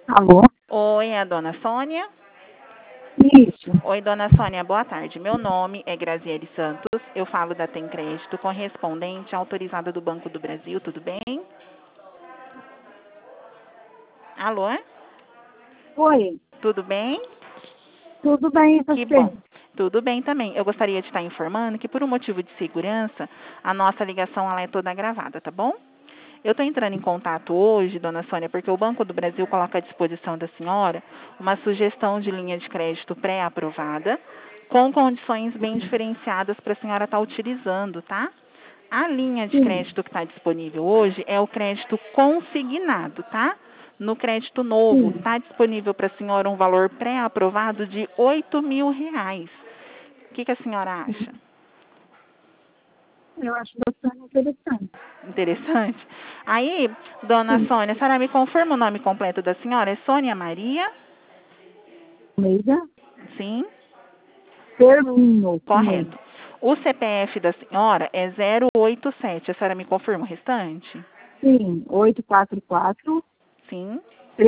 Alô? Oi, é a dona Sônia? Isso. Oi, dona Sônia, boa tarde. Meu nome é Graziele Santos, eu falo da Tem Crédito, correspondente autorizada do Banco do Brasil, tudo bem? Alô? Oi, Tudo bem? tudo bem e Que você? bom. Tudo bem também. Eu gostaria de estar informando que, por um motivo de segurança, a nossa ligação ela é toda gravada, tá bom? Eu estou entrando em contato hoje, dona Sônia, porque o Banco do Brasil coloca à disposição da senhora uma sugestão de linha de crédito pré-aprovada, com condições bem diferenciadas para a senhora estar utilizando, tá? A linha de Sim. crédito que está disponível hoje é o crédito consignado, tá? No crédito novo, Sim. está disponível para a senhora um valor pré-aprovado de R$ 8.000. O que a senhora acha? Eu acho bastante interessante. Interessante? Aí, dona Sim. Sônia, a senhora me confirma o nome completo da senhora? É Sônia Maria? Meida? Sim, Pergunho. correto. O CPF da senhora é 087. A senhora me confirma o restante? Sim. 844 Sim,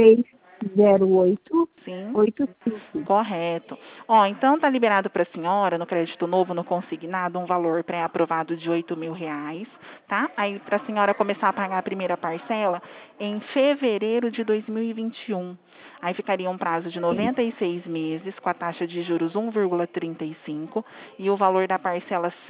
308 sim. 85. Correto. Ó, então tá liberado para a senhora, no crédito novo, no consignado, um valor pré-aprovado de R$ 8.000, tá? Aí para a senhora começar a pagar a primeira parcela em fevereiro de 2021. Aí ficaria um prazo de 96 meses, com a taxa de juros 1,35 e o valor da parcela R$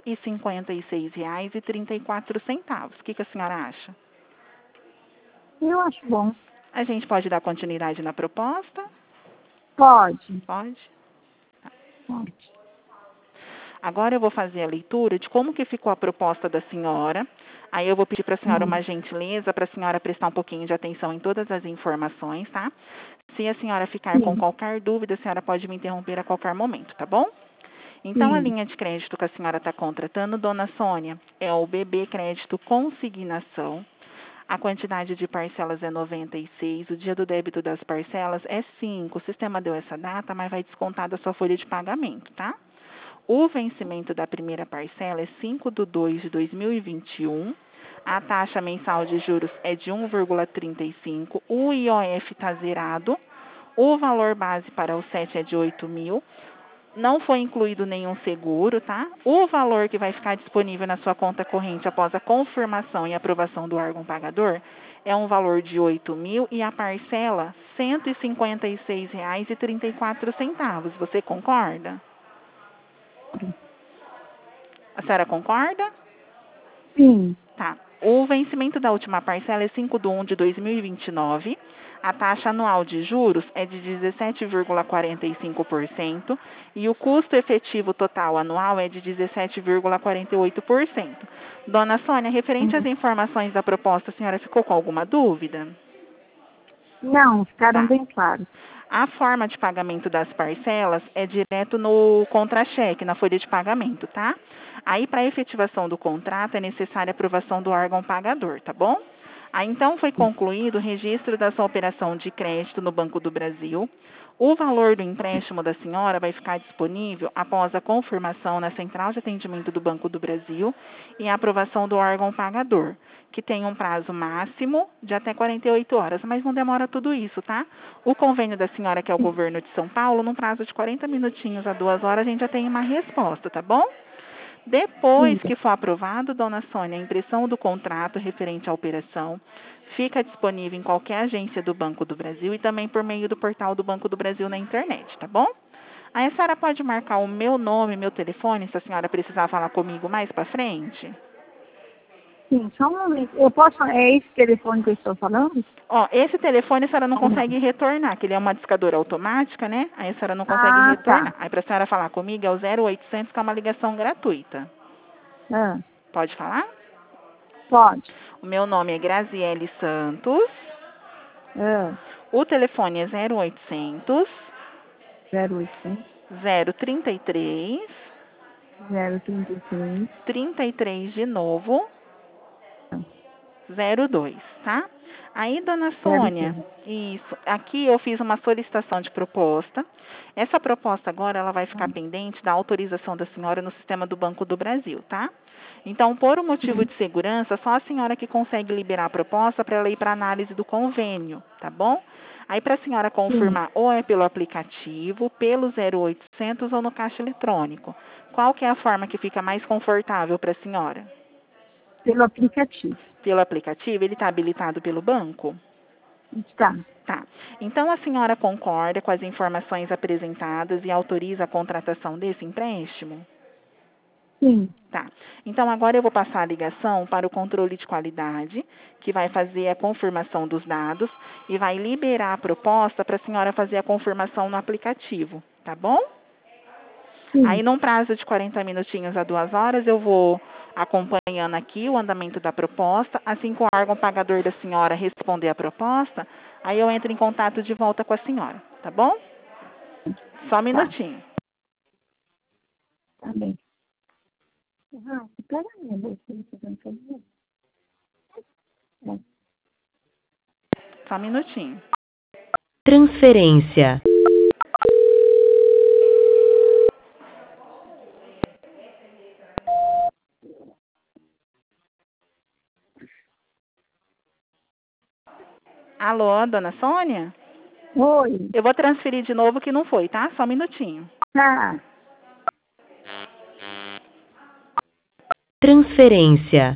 156,34. O que a senhora acha? Eu acho bom. A gente pode dar continuidade na proposta? Pode. Pode? Pode. Agora eu vou fazer a leitura de como que ficou a proposta da senhora. Aí eu vou pedir para a senhora uma gentileza, para a senhora prestar um pouquinho de atenção em todas as informações, tá? Se a senhora ficar com Sim. qualquer dúvida, a senhora pode me interromper a qualquer momento, tá bom? Então, a Sim. linha de crédito que a senhora está contratando, dona Sônia, é o BB Crédito Consignação. A quantidade de parcelas é 96, o dia do débito das parcelas é 5. O sistema deu essa data, mas vai descontar da sua folha de pagamento, tá? O vencimento da primeira parcela é 5/2 de 2021. A taxa mensal de juros é de 1,35. O IOF está zerado. O valor base para o 7 é de 8.000. Não foi incluído nenhum seguro, tá? O valor que vai ficar disponível na sua conta corrente após a confirmação e aprovação do órgão pagador é um valor de 8.000 e a parcela R$ 156,34. Você concorda? A senhora concorda? Sim. Tá. O vencimento da última parcela é 5/1 de 2029. A taxa anual de juros é de 17,45% e o custo efetivo total anual é de 17,48%. Dona Sônia, referente às informações da proposta, a senhora ficou com alguma dúvida? Não, ficaram Tá. bem claros. A forma de pagamento das parcelas é direto no contra-cheque, na folha de pagamento, tá? Aí, para a efetivação do contrato, é necessária a aprovação do órgão pagador, tá bom? Aí, então, foi concluído o registro da sua operação de crédito no Banco do Brasil. O valor do empréstimo da senhora vai ficar disponível após a confirmação na Central de Atendimento do Banco do Brasil e a aprovação do órgão pagador, que tem um prazo máximo de até 48 horas, mas não demora tudo isso, tá? O convênio da senhora, que é o governo de São Paulo, num prazo de 40 minutinhos a 2 horas, a gente já tem uma resposta, tá bom? Depois Sim. que for aprovado, dona Sônia, a impressão do contrato referente à operação fica disponível em qualquer agência do Banco do Brasil e também por meio do portal do Banco do Brasil na internet, tá bom? Aí a senhora pode marcar o meu nome, meu telefone, se a senhora precisar falar comigo mais para frente. Sim, só um momento. Eu posso. É esse telefone que eu estou falando? Ó, esse telefone a senhora não Ou não? consegue retornar, que ele é uma discadora automática, né? Aí a senhora não consegue Ah, retornar. tá. Aí para a senhora falar comigo é o 0800, que é uma ligação gratuita. Ah, Pode falar? pode. O meu nome é Graziele Santos. Ah, O telefone é 0800 0800 033 033. 33 de novo 02, tá? Aí, dona Sônia, 02. isso. Aqui eu fiz uma solicitação de proposta. Essa proposta agora ela vai ficar pendente da autorização da senhora no sistema do Banco do Brasil, tá? Então, por um motivo de segurança, só a senhora que consegue liberar a proposta para ela ir para análise do convênio, tá bom? Aí, para a senhora Sim, confirmar, ou é pelo aplicativo, pelo 0800 ou no caixa eletrônico. Qual que é a forma que fica mais confortável para a senhora? pelo aplicativo. Pelo aplicativo, ele está habilitado pelo banco? Está. Tá. Então, a senhora concorda com as informações apresentadas e autoriza a contratação desse empréstimo? Sim. Tá. Então, agora eu vou passar a ligação para o controle de qualidade, que vai fazer a confirmação dos dados e vai liberar a proposta para a senhora fazer a confirmação no aplicativo, tá bom? Sim. Aí, num prazo de 40 minutinhos a 2 horas, eu vou acompanhando aqui o andamento da proposta. Assim que o órgão pagador da senhora responder a proposta, aí eu entro em contato de volta com a senhora, tá bom? Só um Tá. minutinho. Tá bem. Ah, espera a minha bolsa, você vai fazer. É. Só um minutinho. Transferência. Alô, dona Sônia? Oi. Eu vou transferir de novo que não foi, tá? Só um minutinho. Tá. Transferência.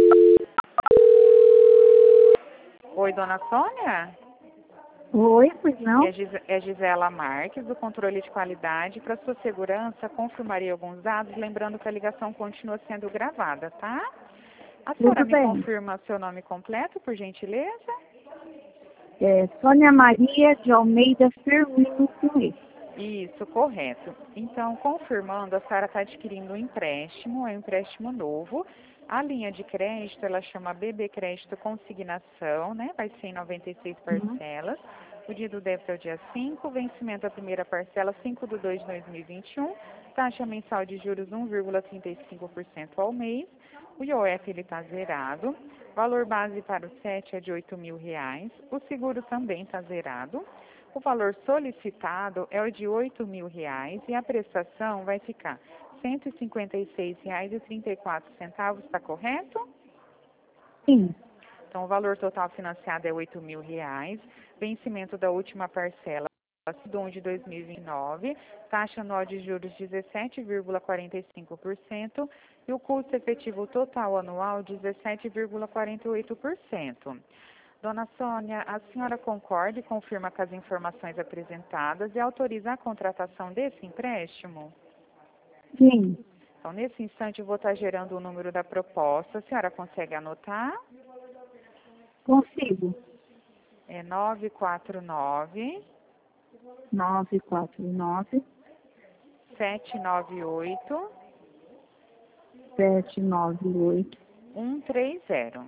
Oi, dona Sônia? Oi, pois não? É Gisela Marques, do controle de qualidade. Para sua segurança, confirmaria alguns dados, lembrando que a ligação continua sendo gravada, tá? A senhora Tudo me bem. confirma seu nome completo, por gentileza? É Sônia Maria de Almeida Firmino com E. Isso, correto. Então, confirmando, a senhora está adquirindo um empréstimo, é um empréstimo novo. A linha de crédito, ela chama BB Crédito Consignação, né? Vai ser em 96 Uhum. parcelas. O dia do débito é o dia 5, vencimento da primeira parcela 5/2/2021, taxa mensal de juros 1,35% ao mês. O IOF ele está zerado. Valor base para o SET é de R$ 8.000. O seguro também está zerado. O valor solicitado é o de R$ 8.000 e a prestação vai ficar R$ 156,34, está correto? Sim. Então, o valor total financiado é R$ 8.000, vencimento da última parcela de 2029, taxa anual de juros 17,45% e o custo efetivo total anual 17,48%. Dona Sônia, a senhora concorda e confirma com as informações apresentadas e autoriza a contratação desse empréstimo? Sim. Então, nesse instante, eu vou estar gerando o número da proposta. A senhora consegue anotar? Consigo. É 949 949 798 798 130.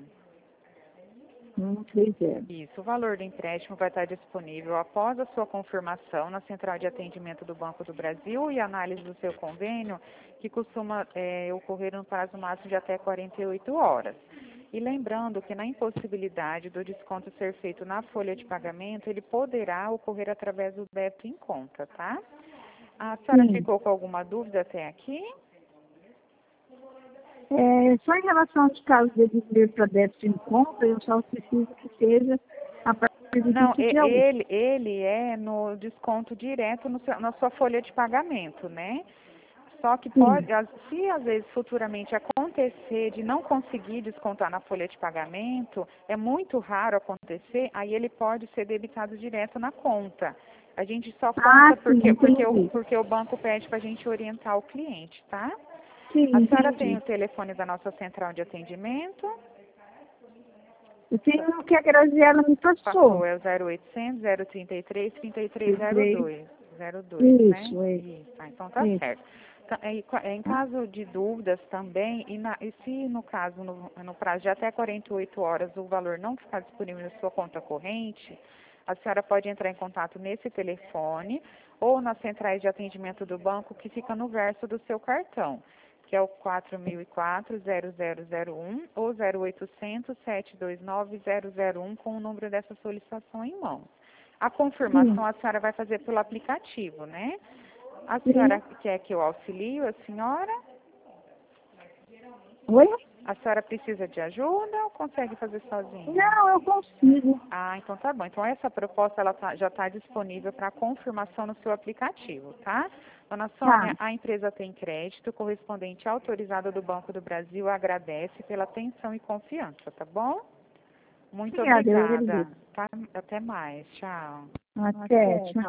130. Isso, o valor do empréstimo vai estar disponível após a sua confirmação na Central de Atendimento do Banco do Brasil e análise do seu convênio, que costuma ocorrer no prazo máximo de até 48 horas. E lembrando que na impossibilidade do desconto ser feito na folha de pagamento, ele poderá ocorrer através do débito em conta, tá? A senhora Sim. ficou com alguma dúvida até aqui? Só em relação aos casos de vir para débito em conta, eu só preciso que seja a partir do Não, 20 de agosto. ele é no desconto direto na sua folha de pagamento, né? Só que Sim. se às vezes futuramente acontecer de não conseguir descontar na folha de pagamento, é muito raro acontecer, aí ele pode ser debitado direto na conta. A gente só conta Sim, entendi. porque o banco pede para a gente orientar o cliente, tá? Sim, A senhora tem entendi. o telefone da nossa central de atendimento? Eu tenho um que a Graziela me Passou, passou. é o 0800 033 Três. 3302, 02, né? Isso, Isso, então tá isso. certo. Em caso de dúvidas também, e se no caso, no prazo de até 48 horas, o valor não ficar disponível na sua conta corrente, a senhora pode entrar em contato nesse telefone ou nas centrais de atendimento do banco que fica no verso do seu cartão, que é o 4004-0001 ou 0800-729-001 com o número dessa solicitação em mãos. A confirmação Sim, a senhora vai fazer pelo aplicativo, né? A sim. senhora quer que eu auxilie a senhora? Oi? A senhora precisa de ajuda ou consegue fazer sozinha? Não, eu consigo. Ah, então tá bom. Então essa proposta ela já está disponível para confirmação no seu aplicativo, tá? Dona Sônia, Tá. a empresa tem crédito, correspondente autorizado do Banco do Brasil agradece pela atenção e confiança, tá bom? Muito Obrigada, eu obrigada. agradeço. Tá? Até mais. Tchau. Até, tchau.